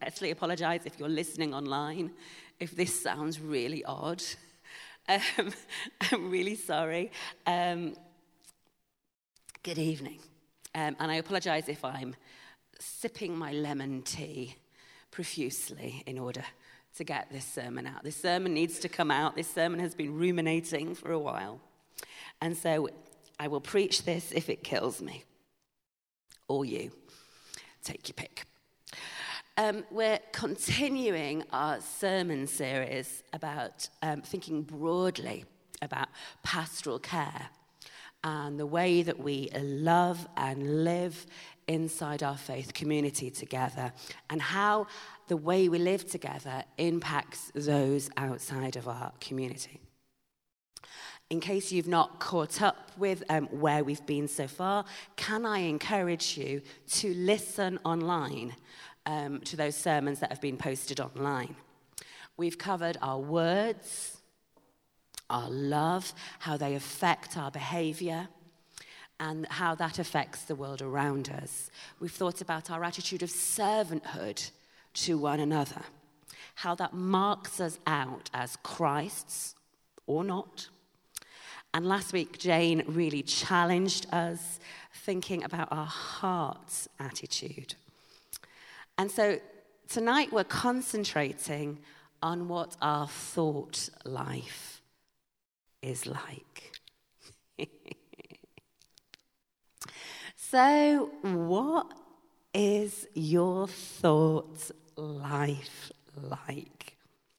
especially apologise if you're listening online, if this sounds really odd. I'm really sorry. Good evening. And I apologise if I'm sipping my lemon tea profusely in order to get this sermon out. This sermon needs to come out. This sermon has been ruminating for a while. And so I will preach this if it kills me. Or you. Take your pick. We're continuing our sermon series about thinking broadly about pastoral care and the way that we love and live inside our faith community together, and how the way we live together impacts those outside of our community. In case you've not caught up with where we've been so far, can I encourage you to listen online to those sermons that have been posted online? We've covered our words, our love, how they affect our behaviour, and how that affects the world around us. We've thought about our attitude of servanthood to one another, how that marks us out as Christ's or not. And last week, Jane really challenged us thinking about our heart's attitude. And so tonight we're concentrating on what our thought life is like. So, what is your thought life like?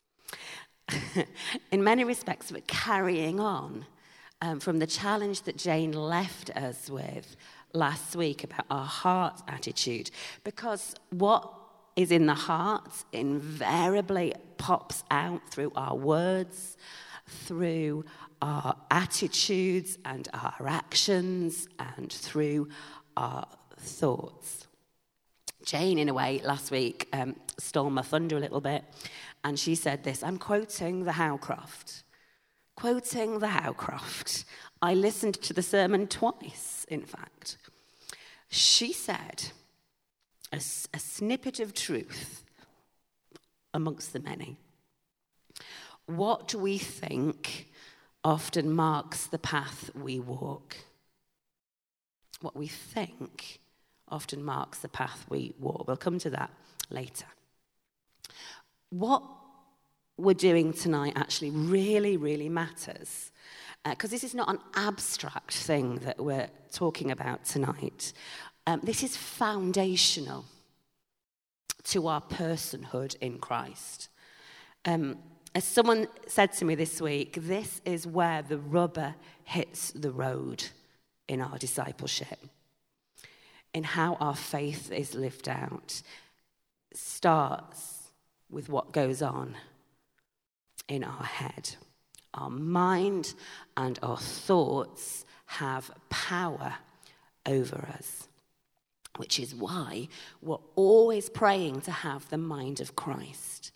In many respects, we're carrying on from the challenge that Jane left us with last week about our heart attitude, because what is in the heart invariably pops out through our words, through our attitudes and our actions, and through our thoughts. Jane, in a way, last week stole my thunder a little bit, and she said this. I'm quoting the Howcroft. Quoting the Howcroft. I listened to the sermon twice, in fact. She said, a snippet of truth amongst the many. What we think often marks the path we walk. What we think often marks the path we walk. We'll come to that later. What we're doing tonight actually really, really matters, because this is not an abstract thing that we're talking about tonight. This is foundational to our personhood in Christ. As someone said to me this week, this is where the rubber hits the road in our discipleship, in how our faith is lived out. It starts with what goes on in our head. Our mind and our thoughts have power over us, which is why we're always praying to have the mind of Christ.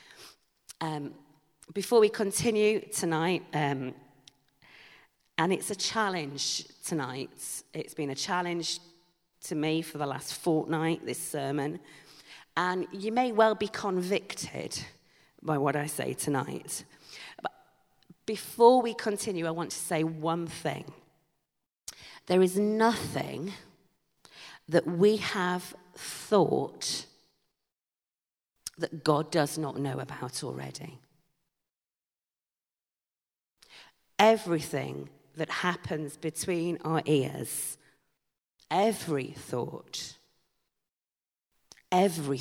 Before we continue tonight, and it's a challenge tonight. It's been a challenge to me for the last fortnight, this sermon. And you may well be convicted by what I say tonight. But before we continue, I want to say one thing. There is nothing that we have thought that God does not know about already. Everything that happens between our ears, every thought, every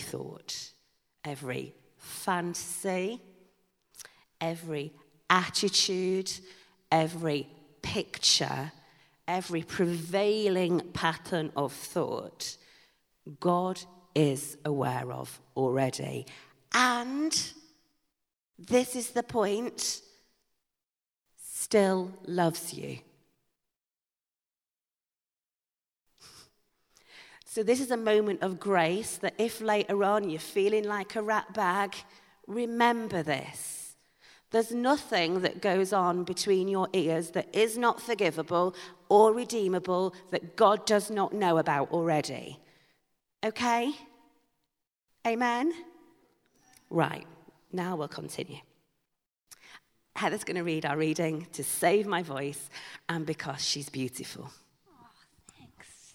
fantasy, every attitude, every picture, every prevailing pattern of thought, God is aware of already. And this is the point, still loves you. So this is a moment of grace that if later on you're feeling like a rat bag, remember this. There's nothing that goes on between your ears that is not forgivable or redeemable that God does not know about already. Okay? Amen? Right, now we'll continue. Heather's going to read our reading to save my voice and because she's beautiful. Thanks.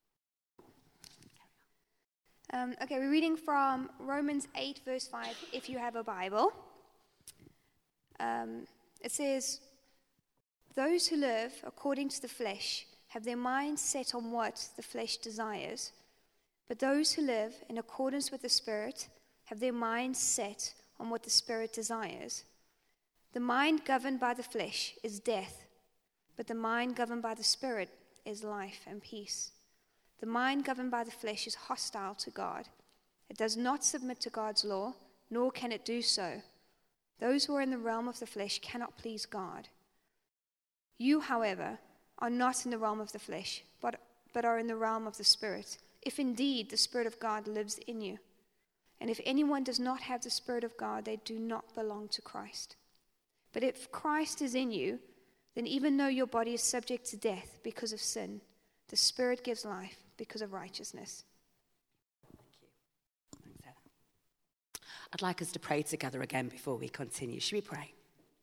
Okay, we're reading from Romans 8, verse 5, if you have a Bible. It says, "Those who live according to the flesh have their minds set on what the flesh desires, but those who live in accordance with the Spirit have their minds set on what the Spirit desires. The mind governed by the flesh is death, but the mind governed by the Spirit is life and peace. The mind governed by the flesh is hostile to God. It does not submit to God's law, nor can it do so. Those who are in the realm of the flesh cannot please God. You, however, are not in the realm of the flesh, but are in the realm of the Spirit, if indeed the Spirit of God lives in you. And if anyone does not have the Spirit of God, they do not belong to Christ. But if Christ is in you, then even though your body is subject to death because of sin, the Spirit gives life because of righteousness." Thank you. Thanks, Heather. I'd like us to pray together again before we continue. Should we pray?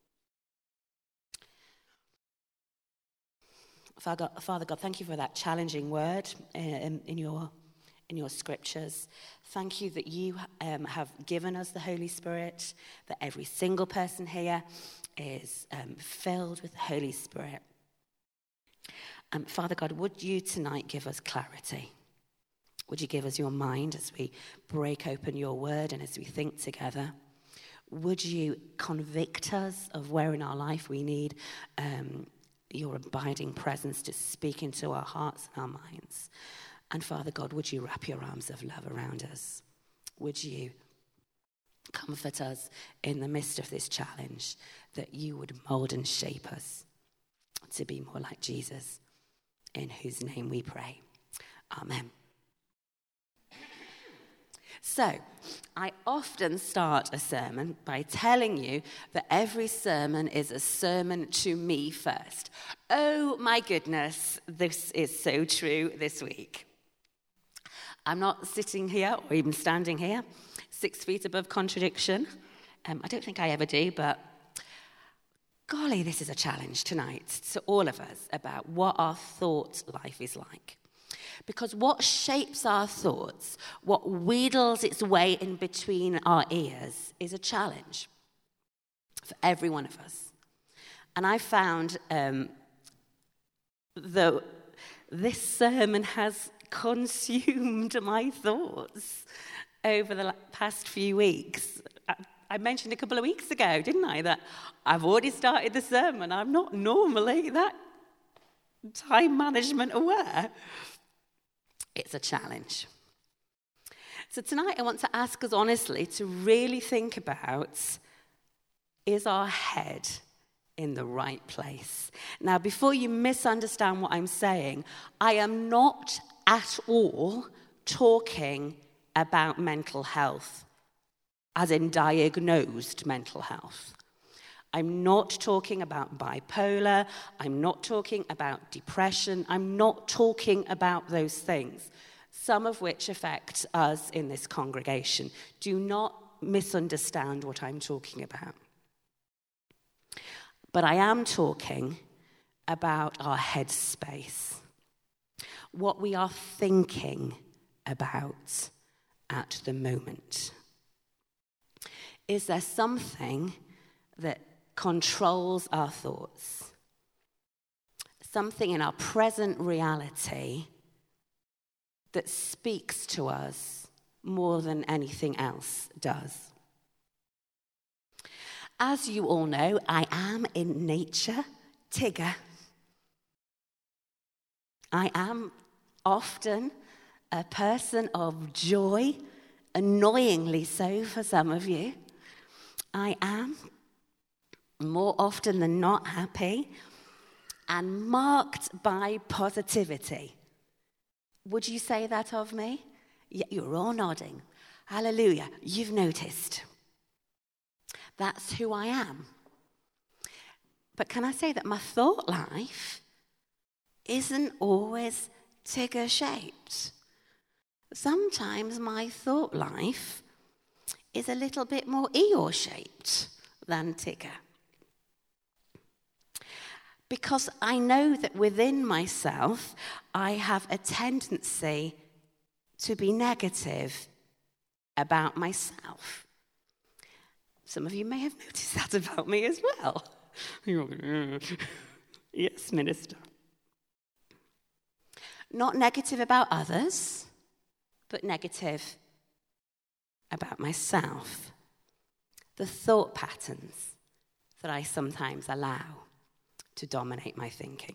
Father God, thank you for that challenging word in your scriptures. Thank you that you have given us the Holy Spirit, that every single person here is filled with the Holy Spirit. Father God, would you tonight give us clarity? Would you give us your mind as we break open your word and as we think together? Would you convict us of where in our life we need your abiding presence to speak into our hearts and our minds? And Father God, would you wrap your arms of love around us? Would you comfort us in the midst of this challenge, that you would mold and shape us to be more like Jesus, in whose name we pray. Amen. So, I often start a sermon by telling you that every sermon is a sermon to me first. Oh my goodness, this is so true this week. I'm not sitting here or even standing here 6 feet above contradiction. I don't think I ever do, but golly, this is a challenge tonight to all of us about what our thought life is like. Because what shapes our thoughts, what wheedles its way in between our ears, is a challenge for every one of us. And I found, though this sermon has consumed my thoughts over the past few weeks. I mentioned a couple of weeks ago, didn't I, that I've already started the sermon. I'm not normally that time management aware. It's a challenge. So tonight I want to ask us honestly to really think about, is our head in the right place? Now, before you misunderstand what I'm saying, I am not at all talking about mental health, as in diagnosed mental health. I'm not talking about bipolar. I'm not talking about depression. I'm not talking about those things, some of which affect us in this congregation. Do not misunderstand what I'm talking about. But I am talking about our headspace, what we are thinking about at the moment. Is there something that controls our thoughts? Something in our present reality that speaks to us more than anything else does? As you all know, I am in nature Tigger. I am often a person of joy, annoyingly so for some of you. I am more often than not happy and marked by positivity. Would you say that of me? Yeah, you're all nodding. Hallelujah, you've noticed. That's who I am. But can I say that my thought life isn't always Tigger-shaped? Sometimes my thought life is a little bit more Eeyore-shaped than Tigger. Because I know that within myself, I have a tendency to be negative about myself. Some of you may have noticed that about me as well. Yes, Minister. Not negative about others, but negative about myself. The thought patterns that I sometimes allow to dominate my thinking.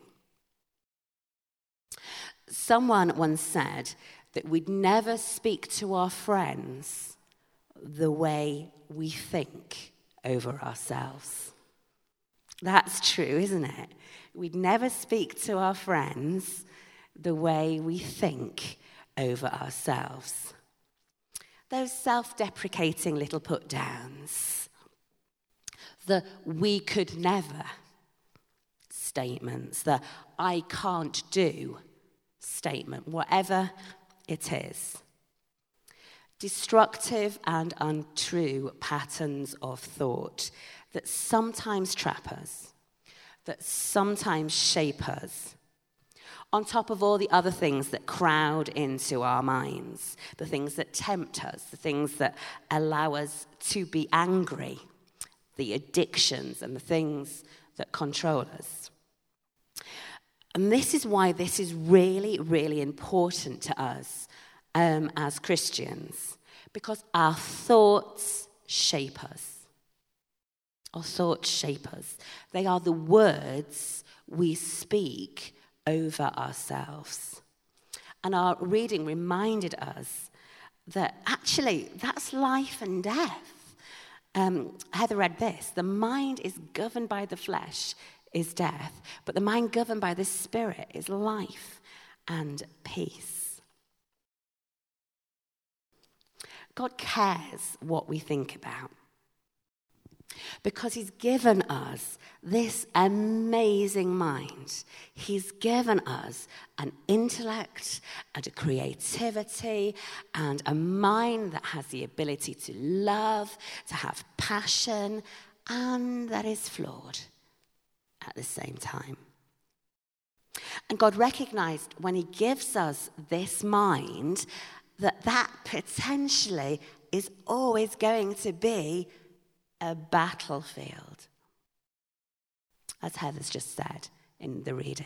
Someone once said that we'd never speak to our friends the way we think over ourselves. That's true, isn't it? We'd never speak to our friends the way we think over ourselves. Those self-deprecating little put-downs, the we could never statements, the I can't do statement, whatever it is. Destructive and untrue patterns of thought that sometimes trap us, that sometimes shape us, on top of all the other things that crowd into our minds, the things that tempt us, the things that allow us to be angry, the addictions and the things that control us. And this is why this is really, really important to us as Christians, because our thoughts shape us. Our thoughts shape us. They are the words we speak over ourselves. And our reading reminded us that actually that's life and death. Heather read this: the mind is governed by the flesh is death, but the mind governed by the Spirit is life and peace. God cares what we think about, because he's given us this amazing mind. He's given us an intellect and a creativity and a mind that has the ability to love, to have passion, and that is flawed at the same time. And God recognized when he gives us this mind that potentially is always going to be a battlefield, as Heather's just said in the reading.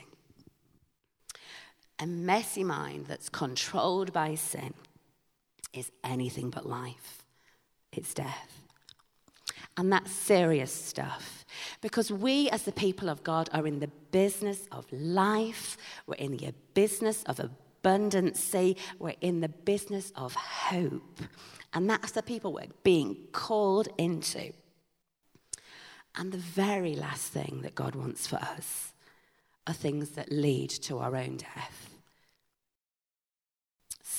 A messy mind that's controlled by sin is anything but life. It's death. And that's serious stuff, because we as the people of God are in the business of life. We're in the business of abundancy. We're in the business of hope. And that's the people we're being called into. And the very last thing that God wants for us are things that lead to our own death. So,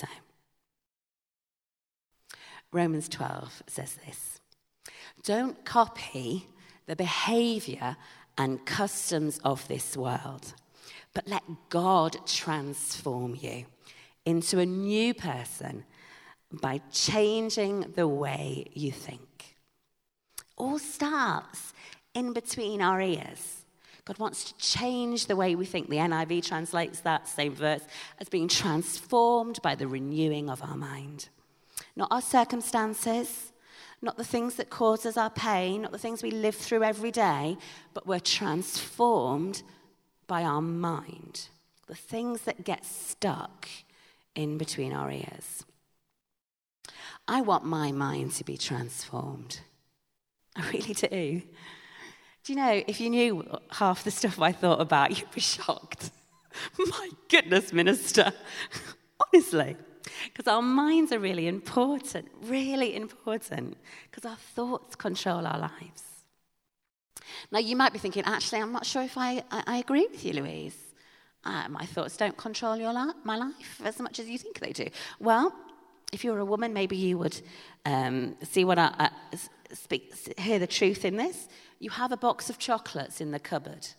Romans 12 says this: don't copy the behavior and customs of this world, but let God transform you into a new person by changing the way you think. All starts in between our ears. God wants to change the way we think. The NIV translates that same verse as being transformed by the renewing of our mind. Not our circumstances, not the things that cause us our pain, not the things we live through every day, but we're transformed by our mind, the things that get stuck in between our ears. I want my mind to be transformed. I really do. Do you know, if you knew half the stuff I thought about, you'd be shocked. My goodness, Minister. Honestly. Because our minds are really important, because our thoughts control our lives. Now, you might be thinking, actually, I'm not sure if I agree with you, Louise. My thoughts don't control my life as much as you think they do. Well, if you're a woman, maybe you would see what hear the truth in this. You have a box of chocolates in the cupboard.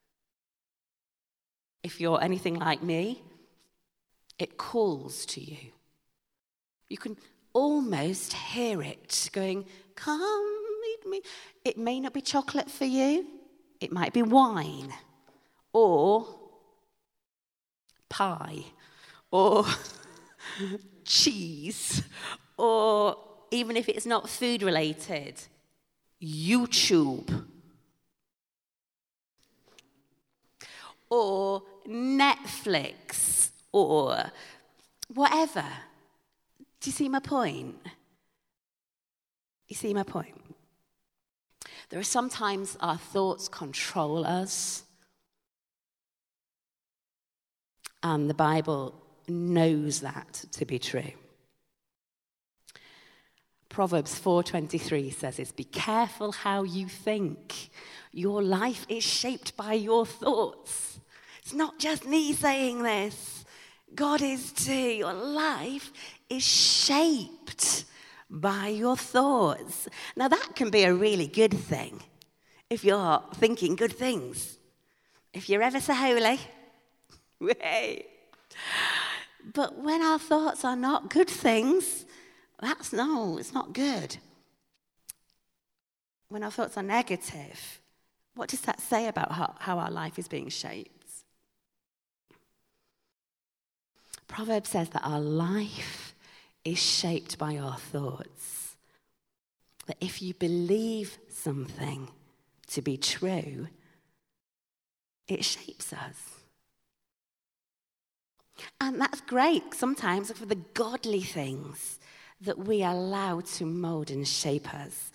If you're anything like me, it calls to you. You can almost hear it going, come meet me. It may not be chocolate for you. It might be wine or pie or cheese, or even if it's not food related, YouTube or Netflix or whatever. Do you see my point? You see my point? There are sometimes our thoughts control us, and the Bible knows that to be true. Proverbs 4:23 says this, be careful how you think. Your life is shaped by your thoughts. It's not just me saying this. God is too. Your life is shaped by your thoughts. Now that can be a really good thing if you're thinking good things. If you're ever so holy. But when our thoughts are not good things, it's not good. When our thoughts are negative, what does that say about how our life is being shaped? Proverbs says that our life is shaped by our thoughts. That if you believe something to be true, it shapes us. And that's great sometimes for the godly things that we allow to mold and shape us.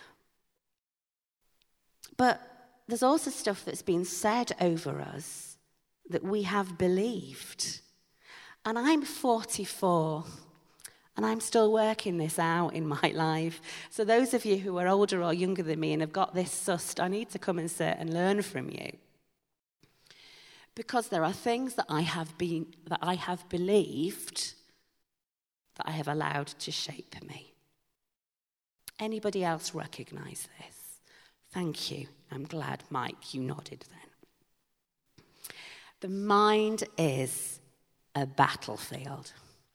But there's also stuff that's been said over us that we have believed. And I'm 44, and I'm still working this out in my life. So those of you who are older or younger than me and have got this sussed, I need to come and sit and learn from you. Because there are things that I have believed that I have allowed to shape me. Anybody else recognize this? Thank you. I'm glad, Mike, you nodded then. The mind is a battlefield.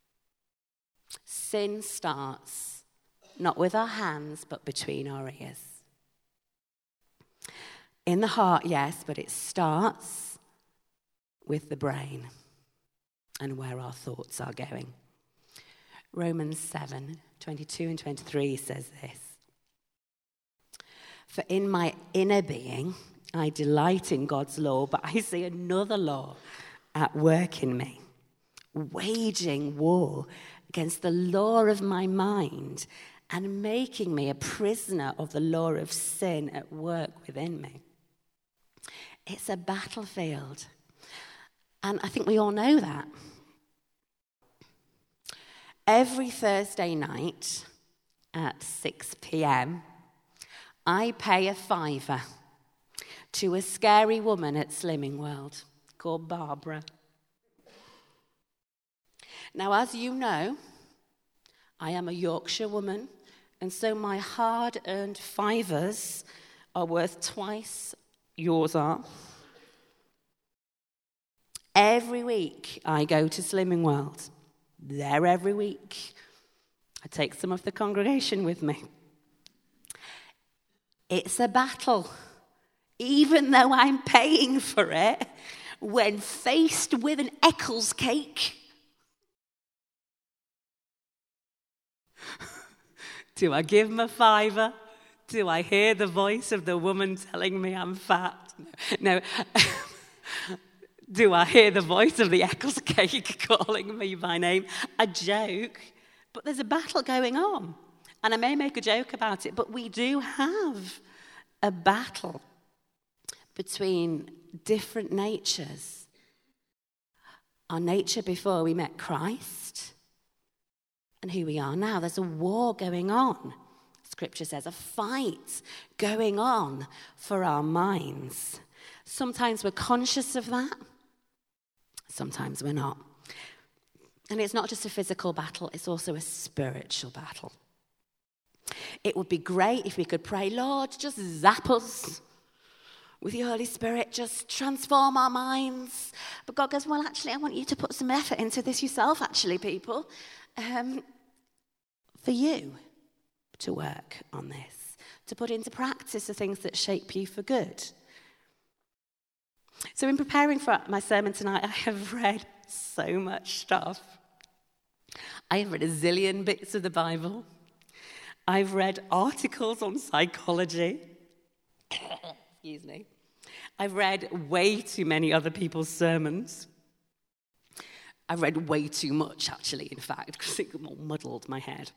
Sin starts not with our hands, but between our ears. In the heart, yes, but it starts with the brain and where our thoughts are going. Romans 7:22 and 23 says this. For in my inner being, I delight in God's law, but I see another law at work in me, waging war against the law of my mind and making me a prisoner of the law of sin at work within me. It's a battlefield. And I think we all know that. Every Thursday night at 6 p.m, I pay a £5 to a scary woman at Slimming World called Barbara. Now, as you know, I am a Yorkshire woman, and so my hard-earned fivers are worth twice yours are. Every week I go to Slimming World. There every week. I take some of the congregation with me. It's a battle. Even though I'm paying for it, when faced with an Eccles cake, do I give him a £5? Do I hear the voice of the woman telling me I'm fat? No. Do I hear the voice of the Eccles cake calling me by name? A joke. But there's a battle going on. And I may make a joke about it, but we do have a battle between different natures. Our nature before we met Christ and who we are now. There's a war going on. Scripture says a fight going on for our minds. Sometimes we're conscious of that. Sometimes we're not. And it's not just a physical battle, it's also a spiritual battle. It would be great if we could pray, Lord, just zap us with your Holy Spirit, just transform our minds. But God goes, well, actually, I want you to put some effort into this yourself, actually, people. for you to work on this, to put into practice the things that shape you for good. So in preparing for my sermon tonight, I have read so much stuff. I have read a zillion bits of the Bible. I've read articles on psychology. Excuse me. I've read way too many other people's sermons. I've read way too much, actually, in fact, because it muddled my head.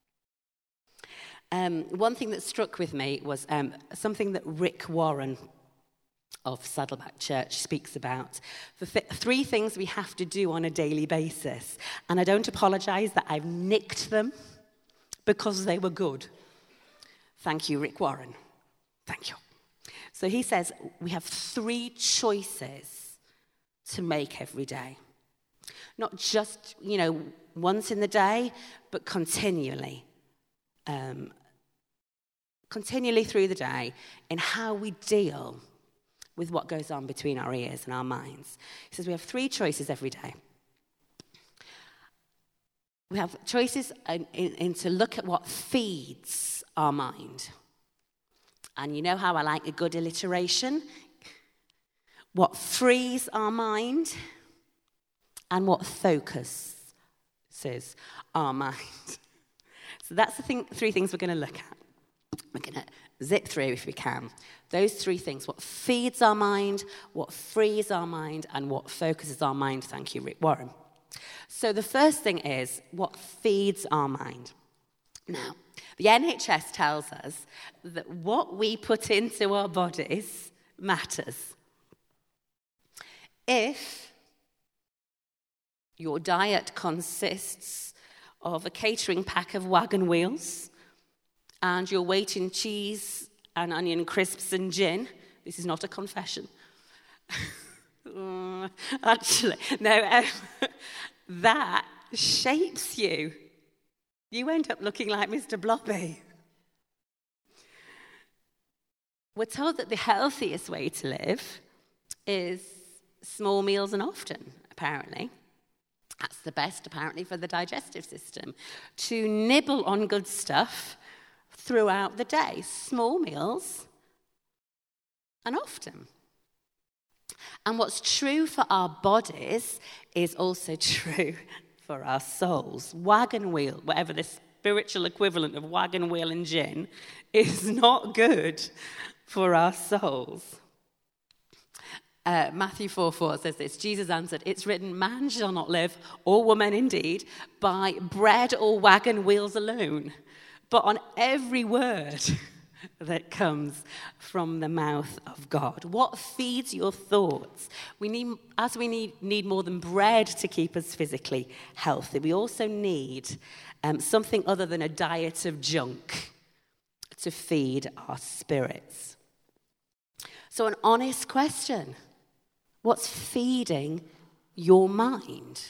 One thing that struck with me was something that Rick Warren of Saddleback Church speaks about. The three things we have to do on a daily basis. And I don't apologize that I've nicked them because they were good. Thank you, Rick Warren. Thank you. So he says we have 3 choices to make every day. Not just, once in the day, but continually. Continually through the day in how we deal with what goes on between our ears and our minds. He says we have 3 choices every day. We have choices in to look at what feeds our mind. And you know how I like a good alliteration? What frees our mind and what focuses our mind. So that's the 3 things we're going to look at. We're going to zip through if we can. Those 3 things, what feeds our mind, what frees our mind, and what focuses our mind. Thank you, Rick Warren. So the first thing is what feeds our mind. Now, the NHS tells us that what we put into our bodies matters. If your diet consists of a catering pack of wagon wheels and your weight in cheese and onion crisps and gin, this is not a confession. Actually, no, that shapes you. You end up looking like Mr. Blobby. We're told that the healthiest way to live is small meals and often, apparently. That's the best, apparently, for the digestive system. To nibble on good stuff throughout the day. Small meals and often. And what's true for our bodies is also true for our souls. Wagon wheel, whatever the spiritual equivalent of wagon wheel and gin, is not good for our souls. Matthew 4:4 says this. Jesus answered, "It's written, man shall not live, or woman indeed, by bread or wagon wheels alone, but on every word that comes from the mouth of God." What feeds your thoughts? We need more than bread to keep us physically healthy. We also need something other than a diet of junk to feed our spirits. So an honest question. What's feeding your mind?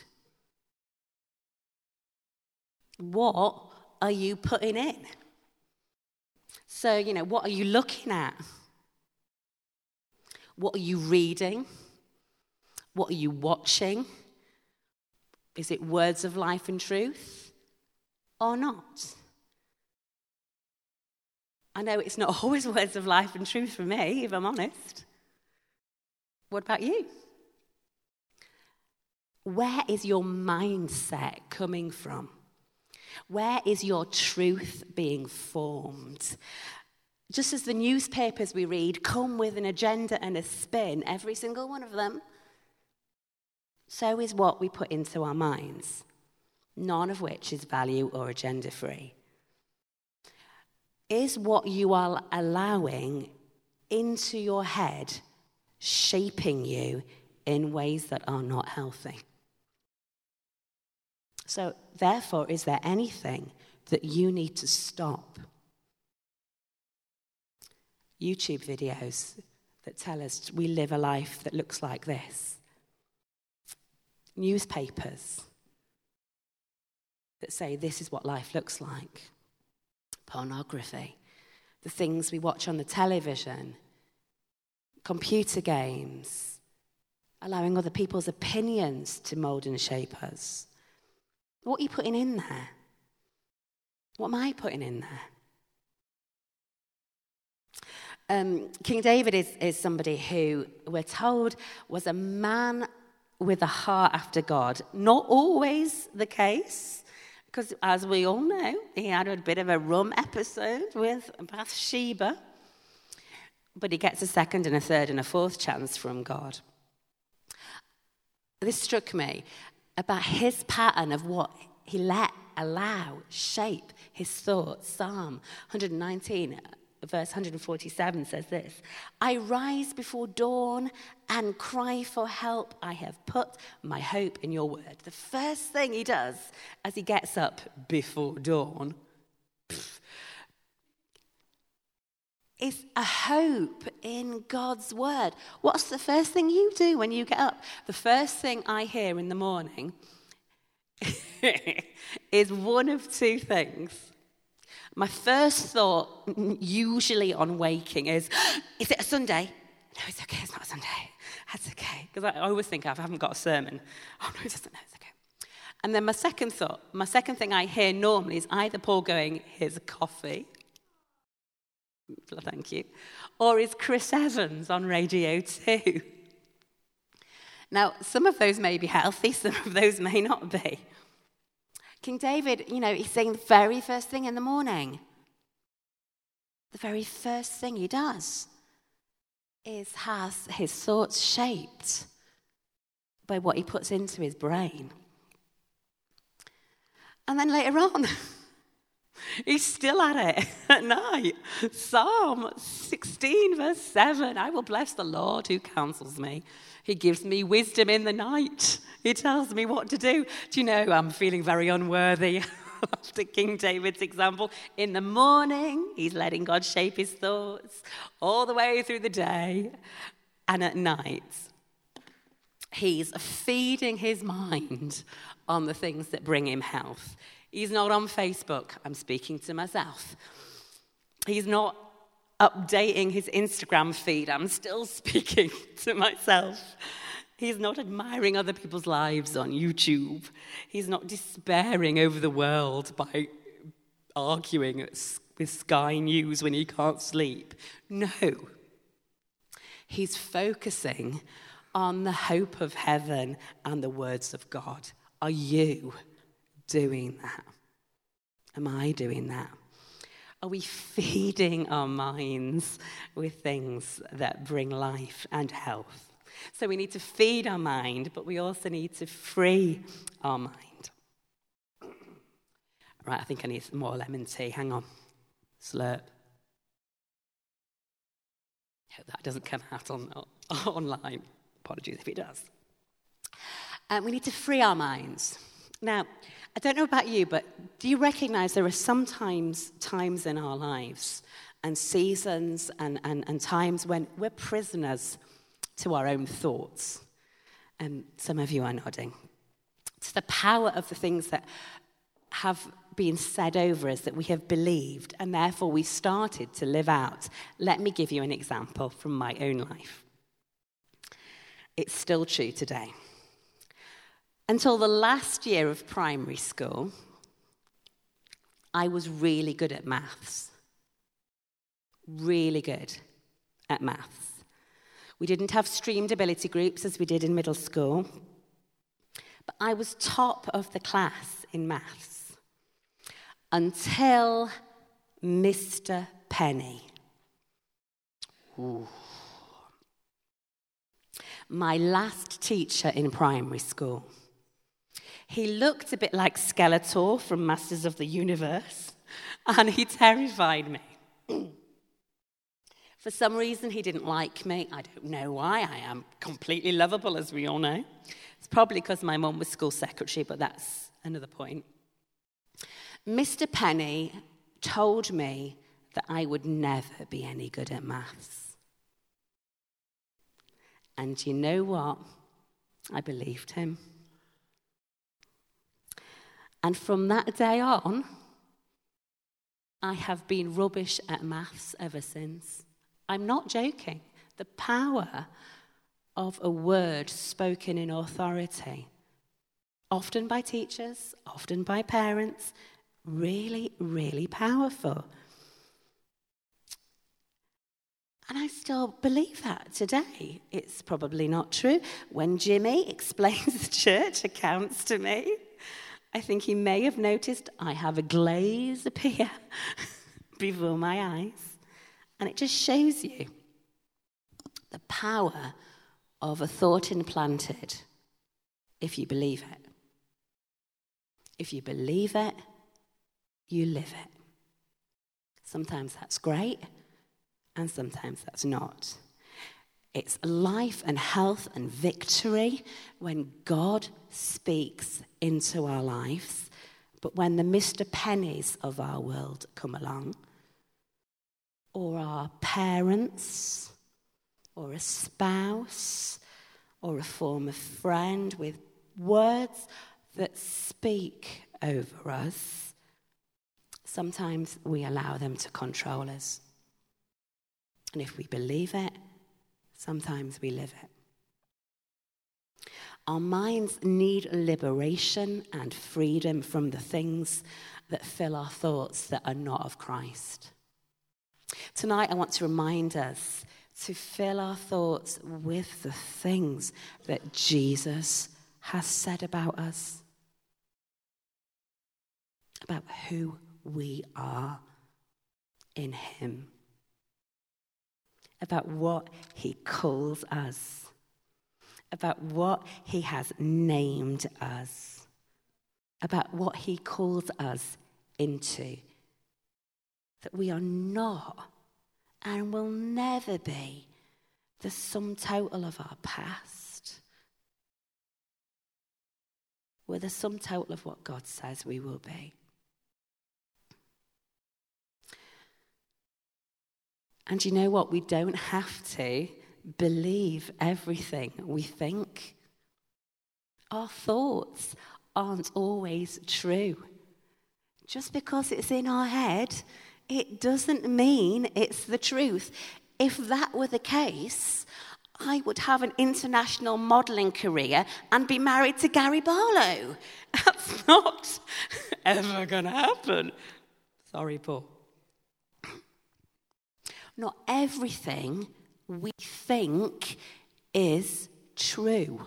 What are you putting in? So, what are you looking at? What are you reading? What are you watching? Is it words of life and truth or not? I know it's not always words of life and truth for me, if I'm honest. What about you? Where is your mindset coming from? Where is your truth being formed? Just as the newspapers we read come with an agenda and a spin, every single one of them, so is what we put into our minds, none of which is value or agenda free. Is what you are allowing into your head shaping you in ways that are not healthy? So, therefore, is there anything that you need to stop? YouTube videos that tell us we live a life that looks like this. Newspapers that say this is what life looks like. Pornography. The things we watch on the television. Computer games. Allowing other people's opinions to mold and shape us. What are you putting in there? What am I putting in there? King David is somebody who, we're told, was a man with a heart after God. Not always the case, because as we all know, he had a bit of a rum episode with Bathsheba. But he gets a second and a third and a fourth chance from God. This struck me about his pattern of what he allow, shape his thoughts. Psalm 119, verse 147 says this: I rise before dawn and cry for help. I have put my hope in your word. The first thing he does as he gets up before dawn is a hope in God's word. What's the first thing you do when you get up? The first thing I hear in the morning is one of two things. My first thought, usually on waking, is it a Sunday? No, it's okay, it's not a Sunday. That's okay. Because I always think I haven't got a sermon. Oh, no, it's okay. And then my second thing I hear normally is either Paul going, here's a coffee. Thank you. Or is Chris Evans on Radio 2? Now, some of those may be healthy, some of those may not be. King David, he's saying the very first thing in the morning. The very first thing he does has his thoughts shaped by what he puts into his brain. And then later on, he's still at it at night. Psalm 16, verse 7. I will bless the Lord who counsels me. He gives me wisdom in the night. He tells me what to do. Do you know, I'm feeling very unworthy after King David's example. In the morning, he's letting God shape his thoughts all the way through the day. And at night, he's feeding his mind on the things that bring him health. He's not on Facebook. I'm speaking to myself. He's not updating his Instagram feed. I'm still speaking to myself. He's not admiring other people's lives on YouTube. He's not despairing over the world by arguing with Sky News when he can't sleep. No. He's focusing on the hope of heaven and the words of God. Are you doing that? Am I doing that? Are we feeding our minds with things that bring life and health? So we need to feed our mind, but we also need to free our mind. Right, I think I need some more lemon tea. Hang on. Slurp. Hope that doesn't come out online. Apologies if it does. We need to free our minds. Now, I don't know about you, but do you recognize there are sometimes times in our lives and seasons and times when we're prisoners to our own thoughts? And some of you are nodding. It's the power of the things that have been said over us that we have believed, and therefore we started to live out. Let me give you an example from my own life. It's still true today. Until the last year of primary school, I was really good at maths. Really good at maths. We didn't have streamed ability groups as we did in middle school, but I was top of the class in maths until Mr. Penny. Ooh. My last teacher in primary school. He looked a bit like Skeletor from Masters of the Universe, and he terrified me. For some reason, he didn't like me. I don't know why. I am completely lovable, as we all know. It's probably because my mum was school secretary, but that's another point. Mr. Penny told me that I would never be any good at maths. And you know what? I believed him. And from that day on, I have been rubbish at maths ever since. I'm not joking. The power of a word spoken in authority, often by teachers, often by parents, really, really powerful. And I still believe that today. It's probably not true. When Jimmy explains the church accounts to me, I think he may have noticed I have a glaze appear before my eyes. And it just shows you the power of a thought implanted if you believe it. If you believe it, you live it. Sometimes that's great, and sometimes that's not. It's life and health and victory when God speaks into our lives. But when the Mr. Pennies of our world come along, or our parents, or a spouse, or a former friend with words that speak over us, sometimes we allow them to control us. And if we believe it, sometimes we live it. Our minds need liberation and freedom from the things that fill our thoughts that are not of Christ. Tonight, I want to remind us to fill our thoughts with the things that Jesus has said about us, about who we are in him, about what he calls us, about what he has named us, about what he calls us into, that we are not and will never be the sum total of our past. We're the sum total of what God says we will be. And you know what? We don't have to believe everything we think. Our thoughts aren't always true. Just because it's in our head, it doesn't mean it's the truth. If that were the case, I would have an international modelling career and be married to Gary Barlow. That's not ever going to happen. Sorry, Paul. Not everything we think is true.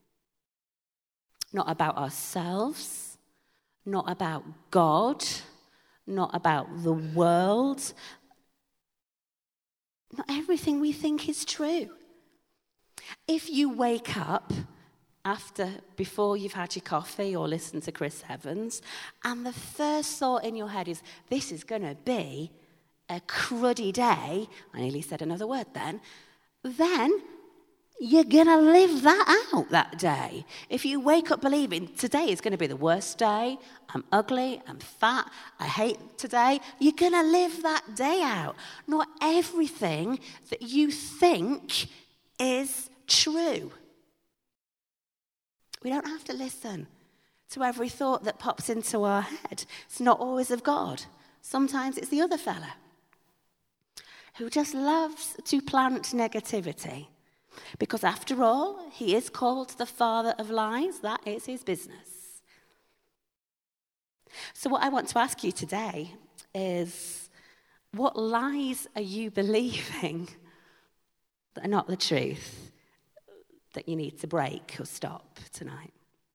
Not about ourselves, not about God, not about the world. Not everything we think is true. If you wake up before you've had your coffee or listened to Chris Evans, and the first thought in your head is, this is going to be a cruddy day, I nearly said another word then you're going to live that out that day. If you wake up believing today is going to be the worst day, I'm ugly, I'm fat, I hate today, you're going to live that day out. Not everything that you think is true. We don't have to listen to every thought that pops into our head. It's not always of God. Sometimes it's the other fella who just loves to plant negativity. Because after all, he is called the father of lies. That is his business. So what I want to ask you today is, what lies are you believing that are not the truth that you need to break or stop tonight?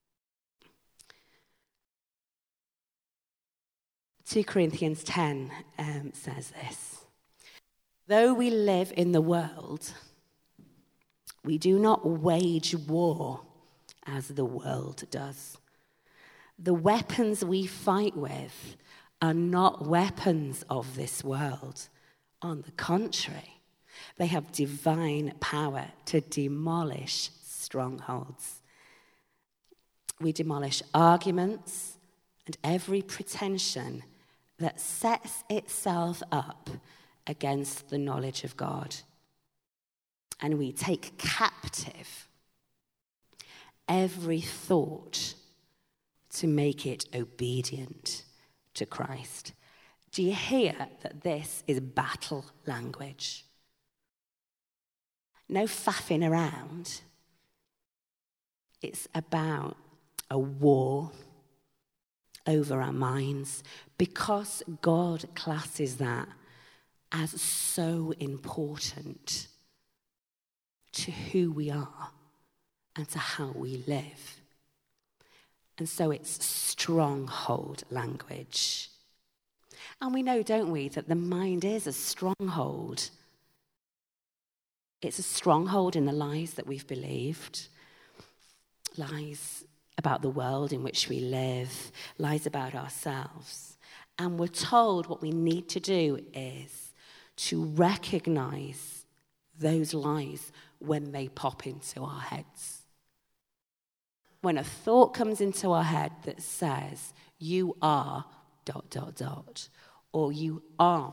2 Corinthians 10 says this. Though we live in the world, we do not wage war as the world does. The weapons we fight with are not weapons of this world. On the contrary, they have divine power to demolish strongholds. We demolish arguments and every pretension that sets itself up against the knowledge of God. And we take captive every thought to make it obedient to Christ. Do you hear that this is battle language? No faffing around. It's about a war, over our minds, because God classes that as so important to who we are and to how we live. And so it's stronghold language. And we know, don't we, that the mind is a stronghold. It's a stronghold in the lies that we've believed, lies about the world in which we live, lies about ourselves. And we're told what we need to do is to recognize those lies when they pop into our heads. When a thought comes into our head that says, you are ... or you aren't ...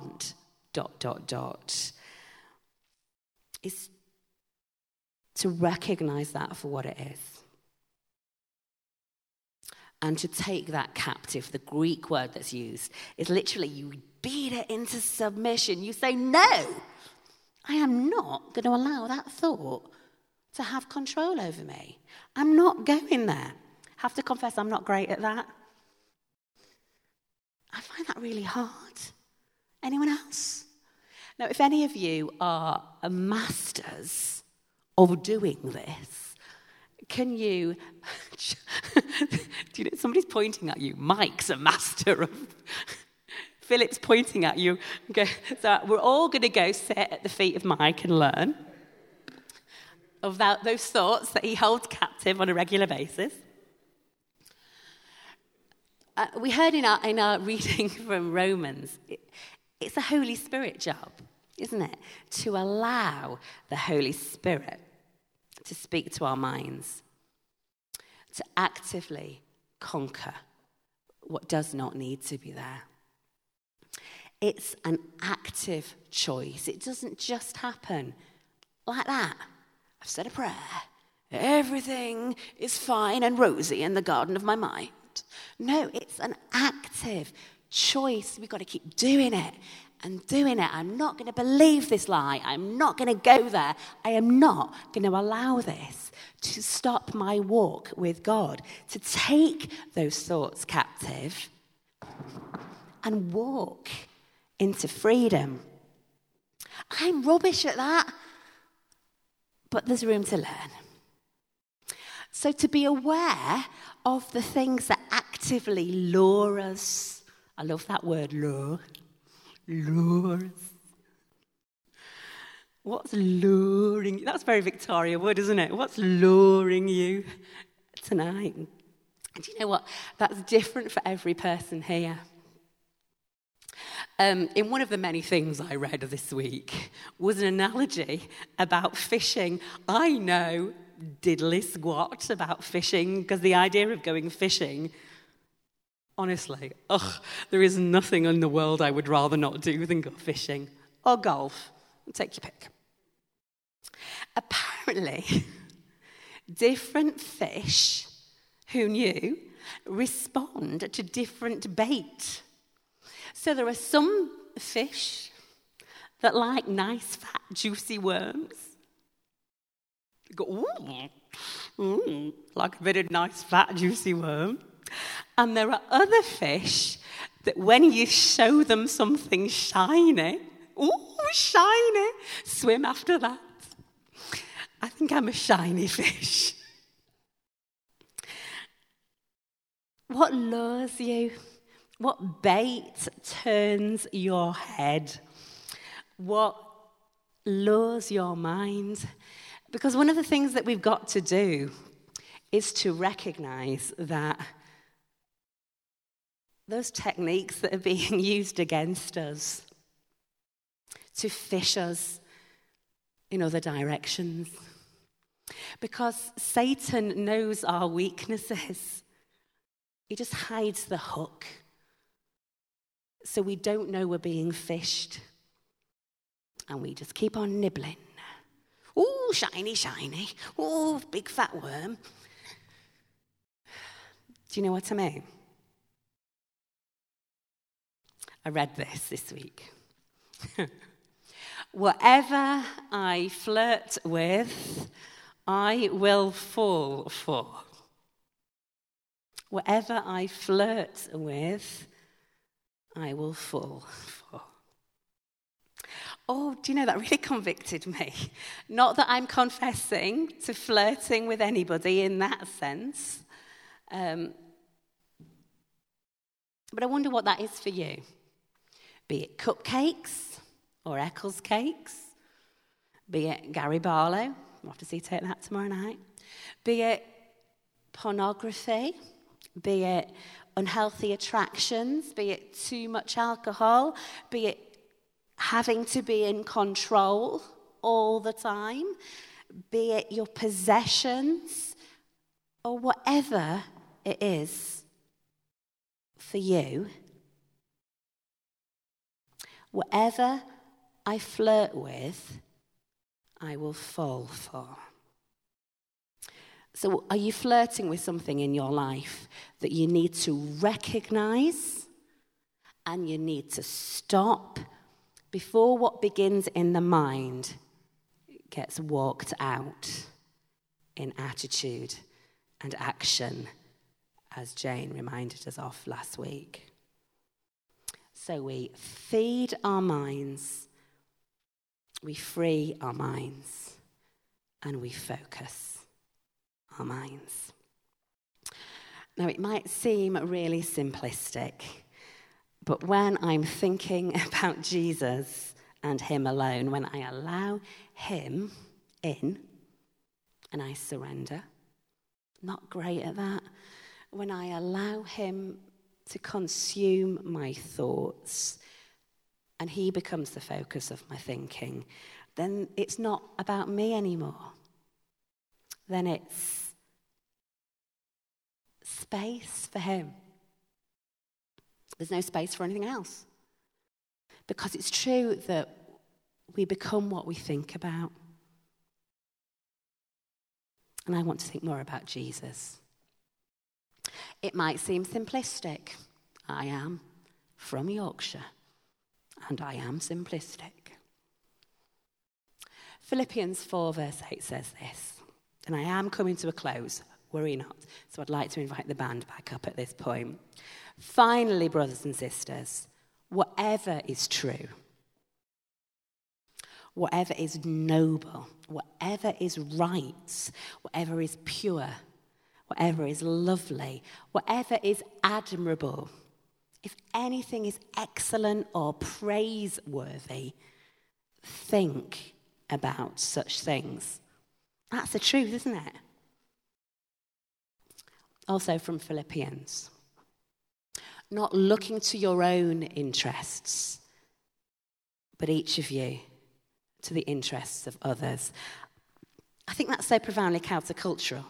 is to recognize that for what it is. And to take that captive. The Greek word that's used is literally you beat it into submission. You say, no, I am not going to allow that thought to have control over me. I'm not going there. Have to confess, I'm not great at that. I find that really hard. Anyone else? Now, if any of you are masters of doing this, can you... Do you know, somebody's pointing at you. Mike's a master of... Philip's pointing at you. Okay, so we're all going to go sit at the feet of Mike and learn about those thoughts that he holds captive on a regular basis. We heard in our reading from Romans, it's a Holy Spirit job, isn't it? To allow the Holy Spirit to speak to our minds, to actively conquer what does not need to be there. It's an active choice. It doesn't just happen like that. I've said a prayer. Everything is fine and rosy in the garden of my mind. No, it's an active choice. We've got to keep doing it and doing it. I'm not going to believe this lie. I'm not going to go there. I am not going to allow this to stop my walk with God, to take those thoughts captive and walk into freedom. I'm rubbish at that, but there's room to learn. So to be aware of the things that actively lure us. I love that word, lure. Lure us. What's luring you? That's a very Victoria word, isn't it? What's luring you tonight? And do you know what? That's different for every person here. In one of the many things I read this week was an analogy about fishing. I know diddly squat about fishing, because the idea of going fishing, honestly, there is nothing in the world I would rather not do than go fishing or golf. Take your pick. Apparently, different fish, who knew, respond to different bait. So there are some fish that like nice, fat, juicy worms. You go, like a bit of nice, fat, juicy worm. And there are other fish that when you show them something shiny, shiny, swim after that. I think I'm a shiny fish. What lures you? What bait turns your head? What lures your mind? Because one of the things that we've got to do is to recognize that those techniques that are being used against us to fish us in other directions. Because Satan knows our weaknesses. He just hides the hook, so we don't know we're being fished. And we just keep on nibbling. Ooh, shiny, shiny. Ooh, big fat worm. Do you know what I mean? I read this week. Whatever I flirt with, I will fall for. Whatever I flirt with, I will fall for. Oh, do you know, that really convicted me. Not that I'm confessing to flirting with anybody in that sense. But I wonder what that is for you. Be it cupcakes or Eccles cakes. Be it Gary Barlow. We'll have to see take that tomorrow night. Be it pornography. Be it unhealthy attractions. Be it too much alcohol. Be it having to be in control all the time, be it your possessions, or whatever it is for you, whatever I flirt with, I will fall for. So are you flirting with something in your life that you need to recognize and you need to stop before what begins in the mind gets walked out in attitude and action, as Jane reminded us of last week? So we feed our minds, we free our minds, and we focus our minds. Now, it might seem really simplistic, but when I'm thinking about Jesus and him alone, when I allow him in and I surrender, not great at that, when I allow him to consume my thoughts and he becomes the focus of my thinking, then it's not about me anymore. Then it's space for him. There's no space for anything else. Because it's true that we become what we think about. And I want to think more about Jesus. It might seem simplistic. I am from Yorkshire, and I am simplistic. Philippians 4 verse 8 says this, and I am coming to a close, worry not. So I'd like to invite the band back up at this point. Finally, brothers and sisters, whatever is true, whatever is noble, whatever is right, whatever is pure, whatever is lovely, whatever is admirable, if anything is excellent or praiseworthy, think about such things. That's the truth, isn't it? Also from Philippians. Not looking to your own interests, but each of you to the interests of others. I think that's so profoundly countercultural.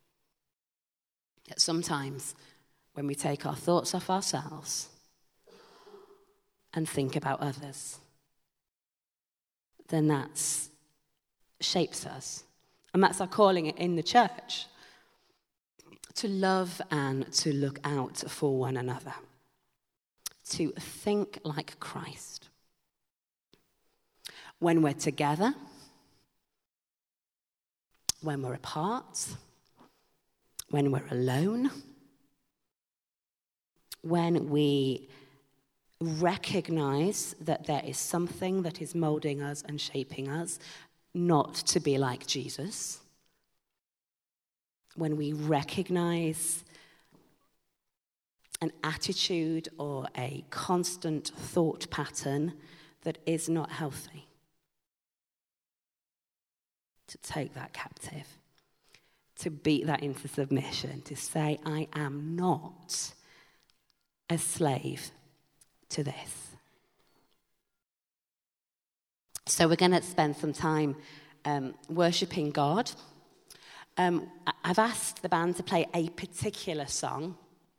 That sometimes when we take our thoughts off ourselves and think about others, then that shapes us. And that's our calling in the church. To love and to look out for one another. To think like Christ. When we're together, when we're apart, when we're alone, when we recognize that there is something that is molding us and shaping us, not to be like Jesus. When we recognize an attitude or a constant thought pattern that is not healthy. To take that captive. To beat that into submission. To say, I am not a slave to this. So we're going to spend some time worshipping God. I've asked the band to play a particular song.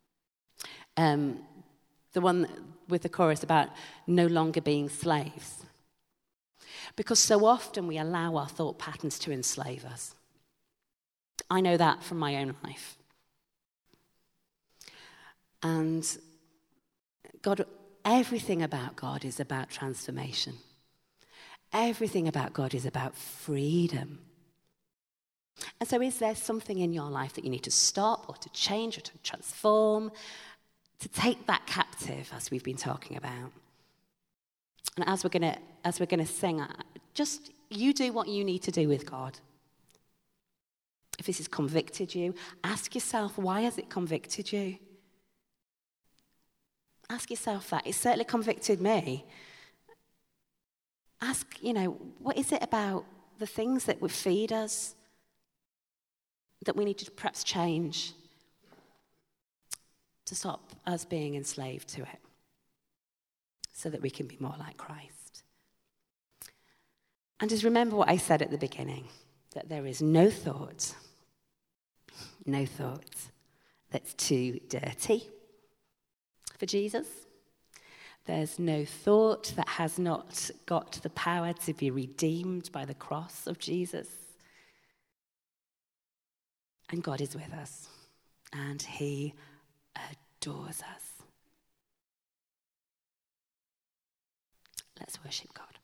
The one with the chorus about no longer being slaves. Because so often we allow our thought patterns to enslave us. I know that from my own life. And God, everything about God is about transformation. Everything about God is about freedom. And so is there something in your life that you need to stop or to change or to transform, to take that captive, as we've been talking about? And as we're going to sing, just you do what you need to do with God. If this has convicted you, ask yourself, why has it convicted you? Ask yourself that. It certainly convicted me. Ask, what is it about the things that would feed us that we need to perhaps change to stop us being enslaved to it so that we can be more like Christ? And just remember what I said at the beginning, that there is no thought that's too dirty for Jesus. There's no thought that has not got the power to be redeemed by the cross of Jesus. And God is with us, and he adores us. Let's worship God.